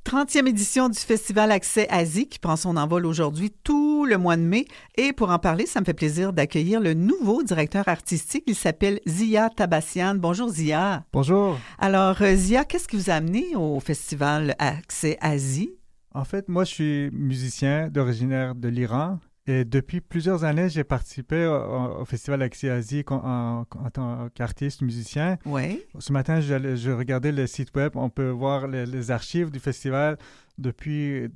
30e édition du Festival Accès Asie qui prend son envol aujourd'hui tout le mois de mai. Et pour en parler, ça me fait plaisir d'accueillir le nouveau directeur artistique. Il s'appelle Zia Tabassian. Bonjour Zia. Bonjour. Alors Zia, qu'est-ce qui vous a amené au Festival Accès Asie? En fait, moi, je suis musicien originaire de l'Iran. Et depuis plusieurs années, j'ai participé au Festival Accès Asie en tant qu'artiste, musicien. Oui. Ce matin, je regardais le site web. On peut voir les archives du festival depuis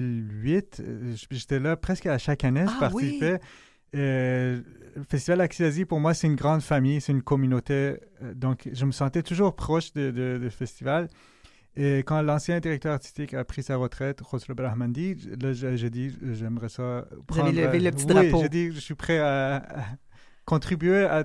2008. J'étais là presque à chaque année, je participais. Oui. Le Festival Accès Asie, pour moi, c'est une grande famille, c'est une communauté. Donc, je me sentais toujours proche du festival. Et quand l'ancien directeur artistique a pris sa retraite, Khosrow Brahmandi, là, j'ai dit, j'aimerais ça prendre... Vous avez levé le petit drapeau. Oui, j'ai dit, je suis prêt à contribuer à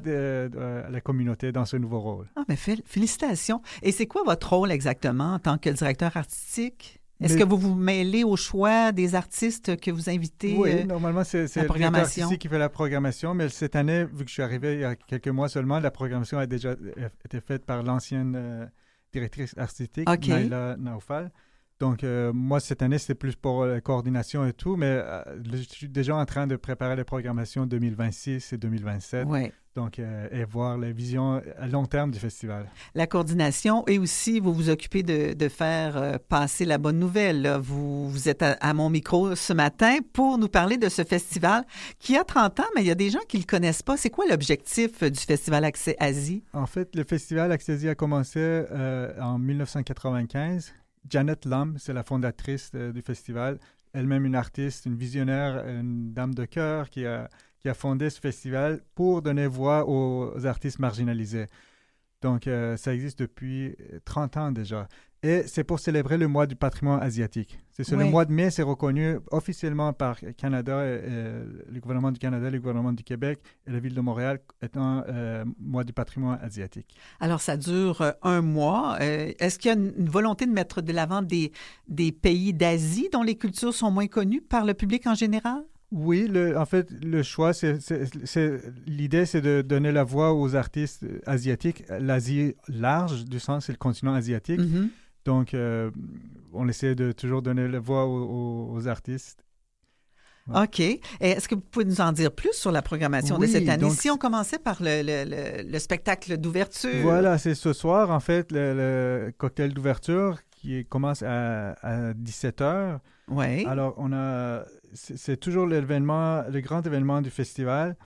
la communauté dans ce nouveau rôle. Ah, mais félicitations. Et c'est quoi votre rôle exactement en tant que directeur artistique? Est-ce que vous vous mêlez au choix des artistes que vous invitez? Oui, normalement, c'est le directeur artistique qui fait la programmation, mais cette année, vu que je suis arrivé il y a quelques mois seulement, la programmation a déjà été faite par l'ancienne... directrice artistique, Naila Naoufal. Donc, moi, cette année, c'est plus pour la coordination et tout, mais je suis déjà en train de préparer les programmations 2026 et 2027. Oui. Donc, et voir les visions à long terme du festival. La coordination et aussi, vous vous occupez de faire passer la bonne nouvelle. Là. Vous êtes à mon micro ce matin pour nous parler de ce festival qui a 30 ans, mais il y a des gens qui ne le connaissent pas. C'est quoi l'objectif du Festival Accès Asie? En fait, le Festival Accès Asie a commencé en 1995. Janet Lam, c'est la fondatrice du festival. Elle-même une artiste, une visionnaire, une dame de cœur qui a fondé ce festival pour donner voix aux artistes marginalisés. Donc, ça existe depuis 30 ans déjà. Et c'est pour célébrer le mois du patrimoine asiatique. Le mois de mai, c'est reconnu officiellement par Canada, le gouvernement du Canada, le gouvernement du Québec et la ville de Montréal étant mois du patrimoine asiatique. Alors, ça dure un mois. Est-ce qu'il y a une volonté de mettre de l'avant des pays d'Asie dont les cultures sont moins connues par le public en général? Oui, en fait, le choix, l'idée, c'est de donner la voix aux artistes asiatiques. L'Asie large, du sens, c'est le continent asiatique. Mm-hmm. Donc, on essaie de toujours donner la voix aux artistes. Ouais. OK. Et est-ce que vous pouvez nous en dire plus sur la programmation de cette année? Donc, si on commençait par le spectacle d'ouverture. Voilà, c'est ce soir, en fait, le cocktail d'ouverture qui commence à 17h. Oui. Alors, c'est toujours le grand événement du festival.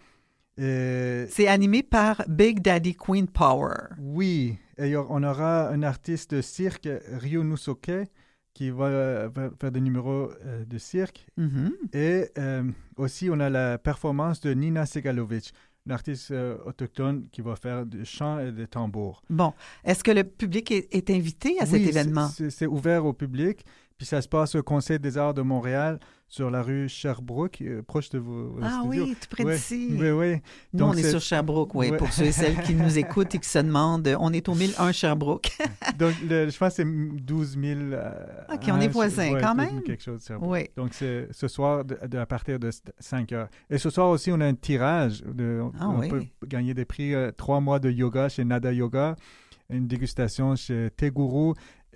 C'est animé par Big Daddy Queen Power. Oui. Et on aura un artiste de cirque, Ryo Nusoke, qui va faire des numéros de cirque. Mm-hmm. Et aussi, on a la performance de Nina Segalovic, une artiste autochtone qui va faire du chant et des tambours. Bon. Est-ce que le public est invité à cet événement? C'est ouvert au public. Puis ça se passe au Conseil des arts de Montréal, sur la rue Sherbrooke, proche de vos studios. Oui, tout près d'ici. Oui. Nous, on est sur Sherbrooke, oui. Pour ceux et celles qui nous écoutent et qui se demandent, on est au 1001 Sherbrooke. Donc, je pense que c'est 12 000... OK, on est voisins quand même. Quelque chose, Sherbrooke. Oui. Donc, c'est ce soir à partir de 5 heures. Et ce soir aussi, on a un tirage. On peut gagner des prix 3 mois de yoga chez Nada Yoga, une dégustation chez Teguru,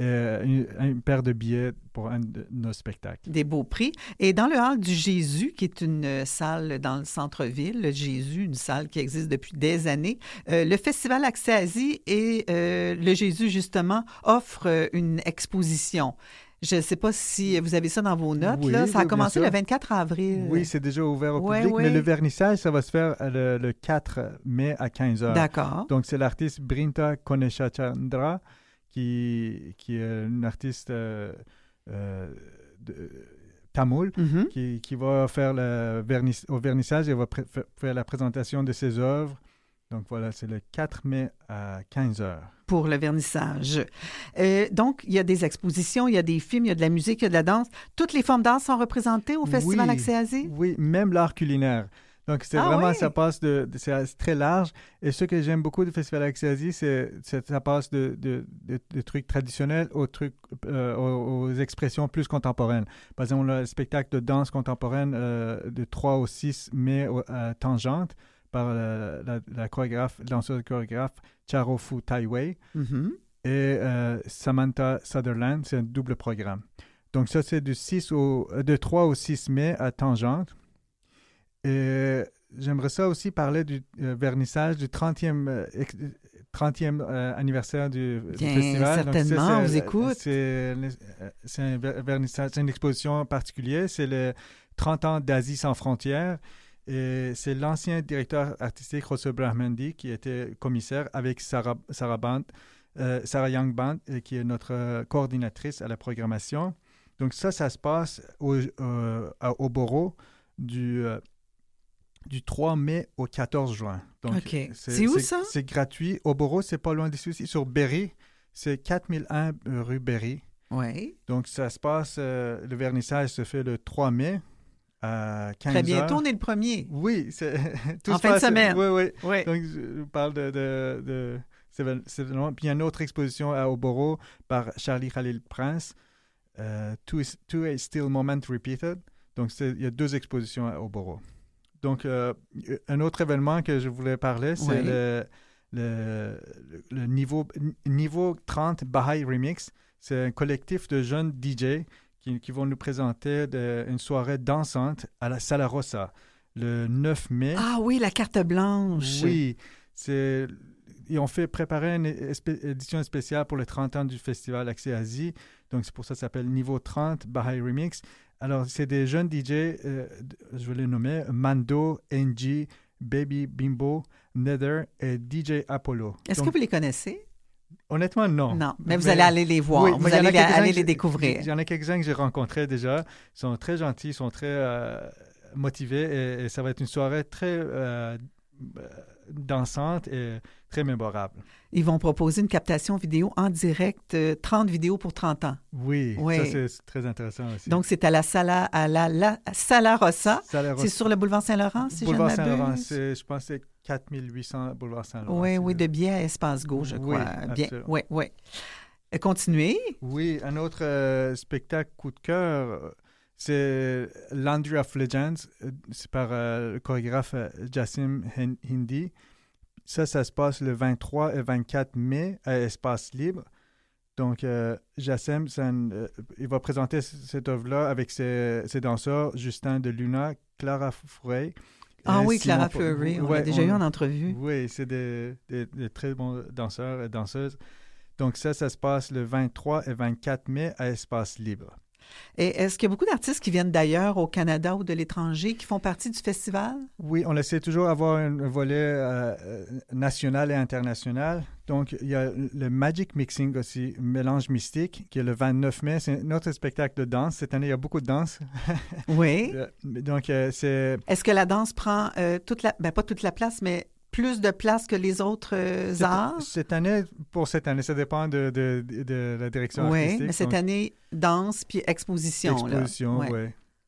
une paire de billets pour un de nos spectacles. Des beaux prix. Et dans le hall du Jésus, qui est une salle dans le centre-ville, le Jésus, une salle qui existe depuis des années, le Festival Accès Asie et le Jésus, justement, offrent une exposition. Je ne sais pas si vous avez ça dans vos notes. Oui, là. Ça a commencé le 24 avril. Oui, c'est déjà ouvert au public, mais le vernissage, ça va se faire le 4 mai à 15h. D'accord. Donc, c'est l'artiste Brinta Koneshachandra qui est une artiste tamoul, mm-hmm. qui va faire au vernissage et va faire la présentation de ses œuvres. Donc voilà, c'est le 4 mai à 15h. Pour le vernissage. Donc, il y a des expositions, il y a des films, il y a de la musique, il y a de la danse. Toutes les formes d'art sont représentées au Festival Accès Asie? Oui, même l'art culinaire. Donc, c'est vraiment, ça passe c'est très large. Et ce que j'aime beaucoup du Festival Accès Asie, ça passe de trucs traditionnels aux expressions plus contemporaines. Par exemple, on a le spectacle de danse contemporaine de 3 au 6 mai à Tangente par la danseuse chorégraphe Charofu Taiwei. Mm-hmm. Et Samantha Sutherland, c'est un double programme. Donc ça, c'est de 3 au 6 mai à Tangente. Et j'aimerais ça aussi parler du vernissage du 30e anniversaire du festival. Certainement, on vous écoute. C'est un vernissage, c'est une exposition particulière. C'est le 30 ans d'Asie sans frontières. Et c'est l'ancien directeur artistique José Brahmandi qui était commissaire avec Sarah Young Band, qui est notre coordinatrice à la programmation. Donc ça se passe au Boro du 3 mai au 14 juin. Donc, OK. C'est où ça? C'est gratuit. Au Boro, c'est pas loin d'ici, sur Berry. C'est 4001 rue Berry. Oui. Donc ça se passe, le vernissage se fait le 3 mai. À 15 Très bientôt, heures. on est le 1er. Oui, en fin de semaine. Oui. Oui. Donc, je parle de c'est vraiment. Puis il y a une autre exposition à Oboro par Charlie Khalil Prince, To a Still Moment Repeated. Donc, il y a 2 expositions à Oboro. Donc, un autre événement que je voulais parler, c'est le Niveau 30 Baha'i Remix. C'est un collectif de jeunes DJ qui vont nous présenter une soirée dansante à la Sala Rossa le 9 mai. Ah oui, la carte blanche. Oui, ils ont fait préparer une édition spéciale pour les 30 ans du festival Accès Asie. Donc, c'est pour ça que ça s'appelle Niveau 30 Baha'i Remix. Alors, c'est des jeunes DJ, je vais les nommer, Mando, NG, Baby Bimbo, Nether et DJ Apollo. Est-ce que vous les connaissez? Honnêtement, non. Non, mais vous allez aller les voir, oui, vous allez aller les découvrir. Il y en a quelques-uns que j'ai rencontrés déjà. Ils sont très gentils, ils sont très motivés et ça va être une soirée très dansante et très mémorable. Ils vont proposer une captation vidéo en direct, 30 vidéos pour 30 ans. Oui, ça c'est très intéressant aussi. Donc c'est à la Sala Rossa. C'est sur le boulevard Saint-Laurent, si boulevard je ne m'abuse. Saint-Laurent, je pense que c'est 4800 boulevard Saint-Laurent. Oui, de biais à Espace Go, je crois. Bien, oui. Continuez. Oui, un autre spectacle coup de cœur, c'est Laundry of Legends. C'est par le chorégraphe Jassim Hindi. Ça se passe le 23 et 24 mai à Espace Libre. Donc, Jassim, il va présenter cette œuvre-là avec ses danseurs, Justin de Luna, Clara Frey. Ah oui, Clara Frey, on l'a déjà eu en entrevue. Oui, c'est des très bons danseurs et danseuses. Donc, ça se passe le 23 et 24 mai à Espace Libre. Et est-ce qu'il y a beaucoup d'artistes qui viennent d'ailleurs au Canada ou de l'étranger qui font partie du festival? Oui, on essaie toujours d'avoir un volet national et international. Donc, il y a le Magic Mixing aussi, Mélange Mystique, qui est le 29 mai. C'est notre spectacle de danse. Cette année, il y a beaucoup de danse. Oui. Donc, c'est... Est-ce que la danse prend pas toute la place, mais plus de place que les autres arts? Cette année, ça dépend de la direction artistique. Oui, mais cette année, danse puis exposition. Exposition, oui.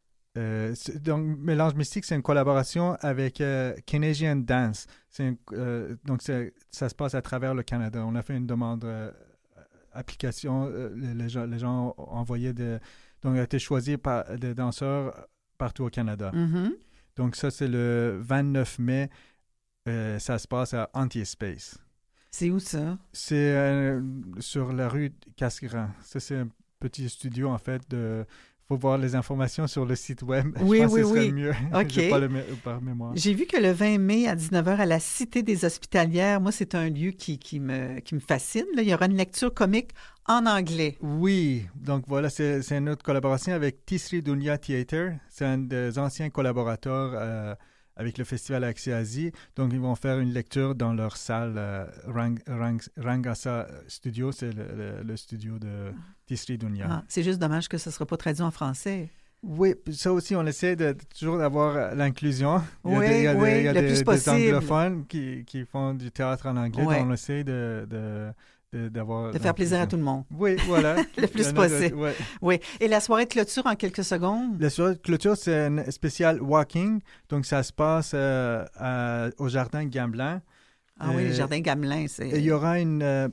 Donc, Mélange Mystique, c'est une collaboration avec Canadian Dance. Donc, ça se passe à travers le Canada. On a fait une demande application. Les gens ont envoyé donc, a été choisi par des danseurs partout au Canada. Mm-hmm. Donc, ça, c'est le 29 mai. Ça se passe à Anti-Space. C'est où ça? C'est sur la rue Casgrain. Ça, c'est un petit studio, en fait. Il faut voir les informations sur le site web. Oui, je pense que ce serait oui. mieux. OK. Je n'ai pas par mémoire. J'ai vu que le 20 mai à 19h à la Cité des Hospitalières, moi, c'est un lieu qui me fascine. Là. Il y aura une lecture comique en anglais. Oui. Donc, voilà, c'est une autre collaboration avec Tisri Dunya Theatre. C'est un des anciens collaborateurs avec le Festival Accès Asie. Donc, ils vont faire une lecture dans leur salle Rangasa Studio. C'est le studio de Tisri Dunya. Ah, c'est juste dommage que ce ne sera pas traduit en français. Oui, ça aussi, on essaie toujours d'avoir l'inclusion. Il y a des anglophones qui font du théâtre en anglais. Ouais. Donc, on essaie d'avoir... De faire plaisir à tout le monde. Oui, voilà. Le plus possible. Ouais. Oui. Et la soirée de clôture en quelques secondes? La soirée de clôture, c'est un spécial walking. Donc, ça se passe au Jardin Gamelin. Ah oui, le Jardin Gamelin, c'est... Il y aura un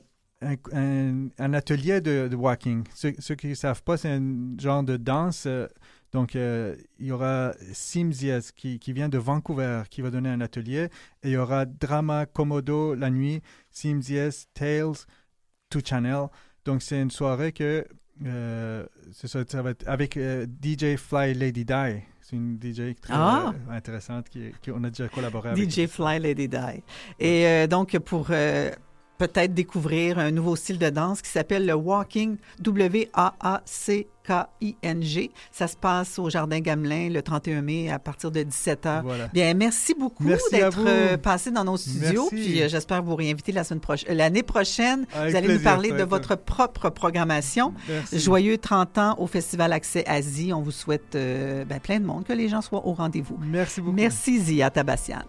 atelier de walking. Ceux qui ne savent pas, c'est un genre de danse. Donc, il y aura Simzies qui vient de Vancouver, qui va donner un atelier. Et il y aura Drama Komodo la nuit, Simzies, Tales, Two Channel. Donc, c'est une soirée que C'est ça, ça va être avec DJ Fly Lady Di. C'est une DJ très intéressante qu'on a déjà collaboré avec. DJ Fly Lady Di. Et donc, pour peut-être découvrir un nouveau style de danse qui s'appelle le Walking, W-A-A-C-K-I-N-G. Ça se passe au Jardin Gamelin le 31 mai à partir de 17h. Voilà. Bien, merci beaucoup d'être passé dans nos studios. Merci. Puis j'espère vous réinviter l'année prochaine. Avec vous allez plaisir, nous parler de votre propre programmation. Merci. Joyeux 30 ans au Festival Accès Asie. On vous souhaite plein de monde, que les gens soient au rendez-vous. Merci beaucoup. Merci Zia Tabassian.